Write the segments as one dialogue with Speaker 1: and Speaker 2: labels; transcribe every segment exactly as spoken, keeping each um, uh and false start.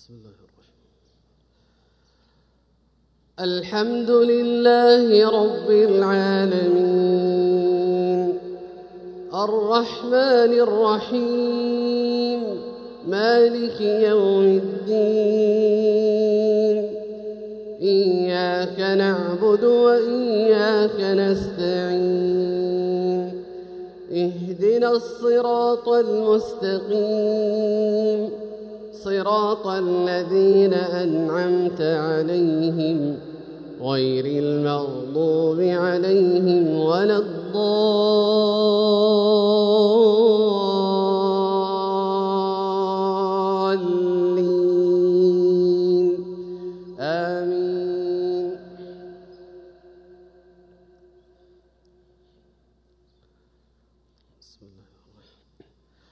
Speaker 1: بسم الله الرحمن الحمد لله رب العالمين الرحمن الرحيم مالك يوم الدين إياك نعبد وإياك نستعين اهدنا الصراط المستقيم صراط الذين أنعمت عليهم غير المغضوب عليهم ولا الضالين آمين. بسم الله الرحمن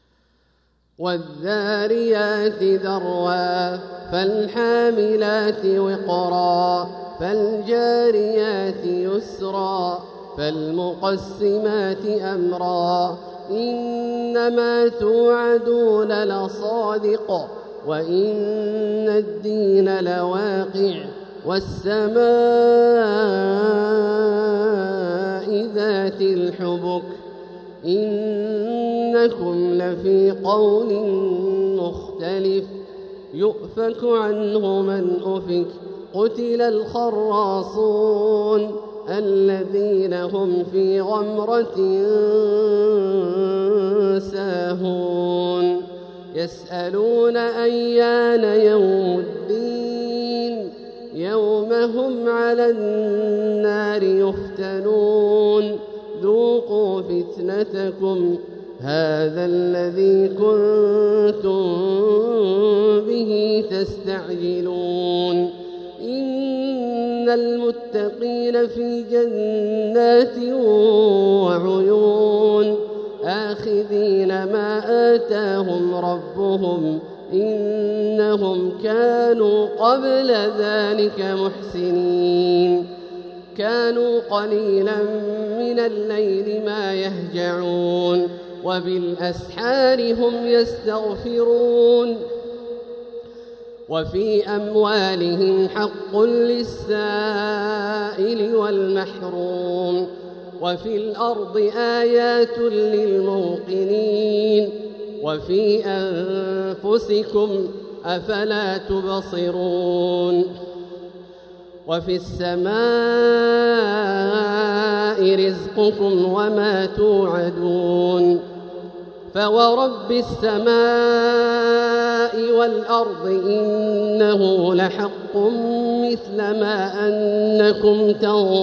Speaker 1: والذاريات ذروا فالحاملات وقرا فالجاريات يسرا فالمقسمات أمرا إنما توعدون لصادق وإن الدين لواقع والسماء ذات الحبك إنكم لفي قول مختلف يؤفك عنه من أفك قتل الخراصون الذين هم في غمرة ساهون يسألون أيان يوم الدين يوم هم على النار يفتنون ذوقوا فتنتكم هذا الذي كنتم به تستعجلون إن المتقين في جنات وعيون آخذين ما آتاهم ربهم إنهم كانوا قبل ذلك محسنين كانوا قليلا من الليل ما يهجعون وبالأسحار هم يستغفرون وفي أموالهم حق للسائل والمحروم وفي الأرض آيات للموقنين وفي أنفسكم أفلا تبصرون وفي السماء رزقكم وما توعدون فورب السماء والأرض إنه لحق مثل ما أنكم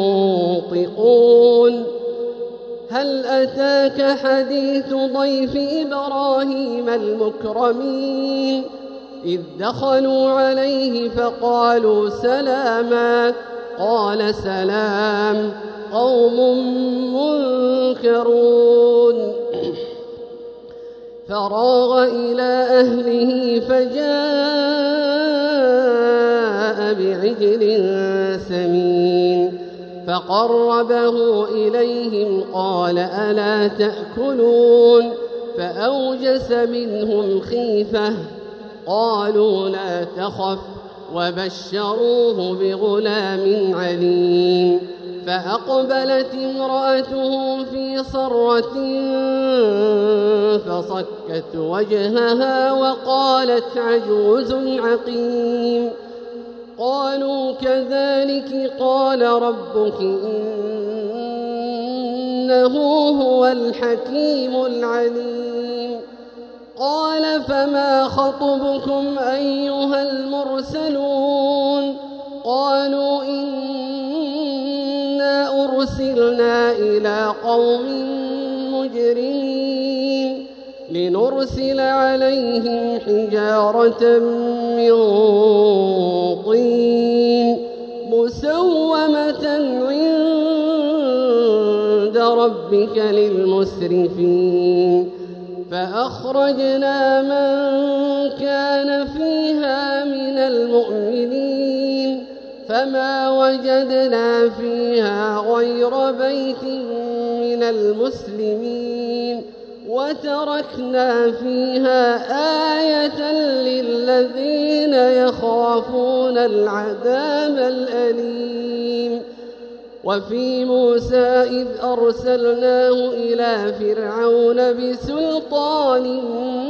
Speaker 1: تنطقون هل أتاك حديث ضيف إبراهيم المكرمين إذ دخلوا عليه فقالوا سلاما قال سلام قوم منكرون فراغ إلى أهله فجاء بعجل سمين فقربه إليهم قال ألا تأكلون فأوجس منهم خيفة قالوا لا تخف وبشروه بغلام عليم فأقبلت امرأته في صرة فصكت وجهها وقالت عجوز عقيم قالوا كذلك قال ربك إنه هو الحكيم العليم قال فما خطبكم أيها المرسلون قالوا إنا أرسلنا إلى قوم مجرمين لنرسل عليهم حجارة من طين مسومة عند ربك للمسرفين فأخرجنا من كان فيها من المؤمنين فما وجدنا فيها غير بيت من المسلمين وتركنا فيها آية للذين يخافون العذاب الأليم. وفي موسى إذ أرسلناه إلى فرعون بسلطان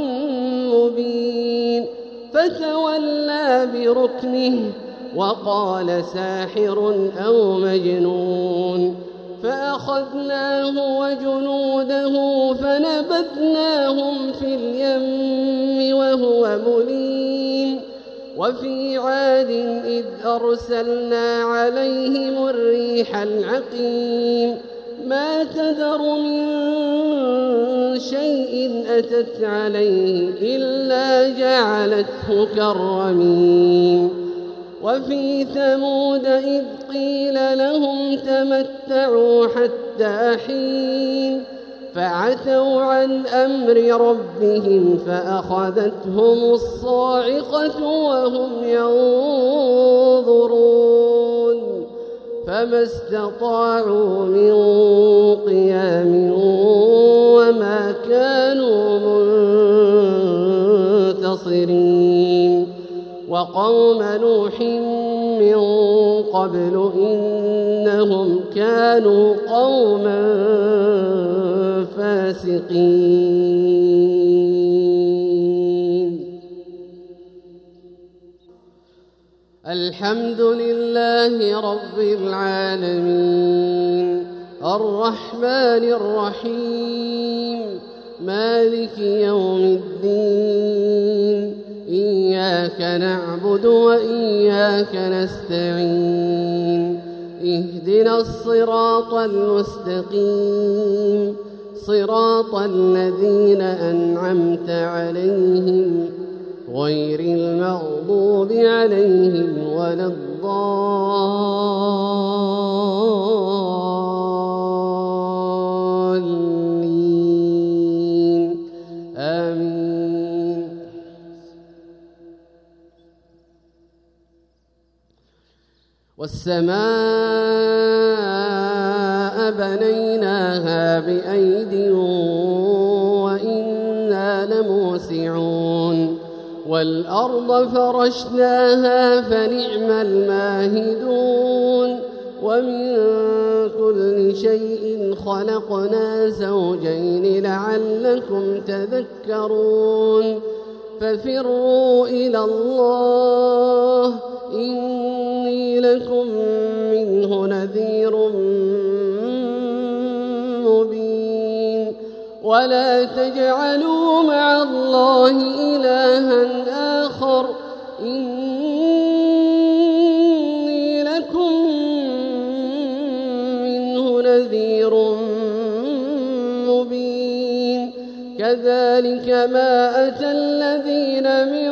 Speaker 1: مبين فتولى بركنه وقال ساحر أو مجنون، فأخذناه وجنوده فنبذناهم في اليم وهو مليم. وفي عاد إذ أرسلنا عليهم الريح العقيم ما تذر من شيء أتت عليه إلا جعلته كالرميم. وفي ثمود إذ قيل لهم تمتعوا حتى حين فعتوا عن أمر ربهم فأخذتهم الصاعقة وهم ينظرون فما استطاعوا من قيام وما كانوا منتصرين. وقوم نوح من قبل إنهم كانوا قوما فاسقين. الحمد لله رب العالمين الرحمن الرحيم مالك يوم الدين إياك نعبد وإياك نستعين اهدنا الصراط المستقيم صراط الذين أنعمت عليهم غير المغضوب عليهم ولا الضالين آمين. والسماء بنيناها بأيد وإنا لموسعون والأرض فرشناها فنعم الماهدون ومن كل شيء خلقنا زوجين لعلكم تذكرون ففروا إلى الله إني لكم منه نذير مبين. ولا تجعلوا مع الله إلها آخر إني لكم منه نذير مبين. كذلك ما أتى الذين من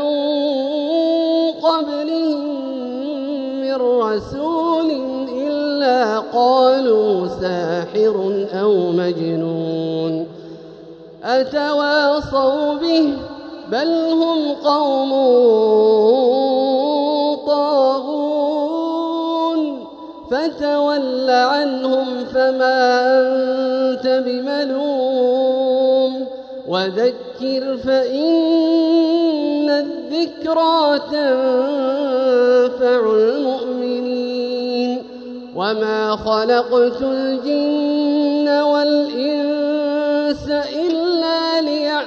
Speaker 1: قبلهم من رسول إلا قالوا ساحر أو مجنون أتواصوا به بل هم قوم طاغون فتول عنهم فما أنت بملوم وذكر فإن الذكرى تنفع المؤمنين. وما خلقت الجن والإنس إلا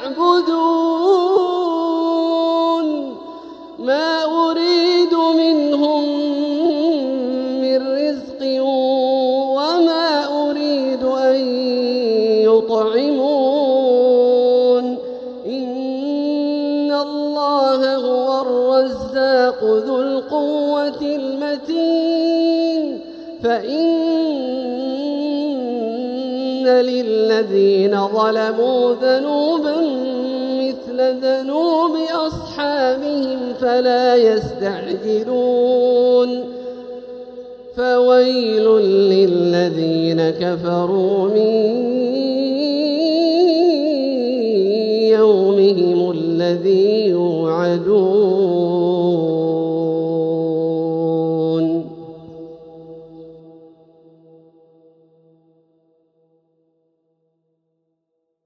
Speaker 1: ليعبدون ما أريد منهم من رزق وما أريد أن يطعمون إن الله هو الرزاق ذو القوة المتين. فإن للذين ظلموا ذنوبا مثل ذنوب أصحابهم فلا يستعجلون فويل للذين كفروا من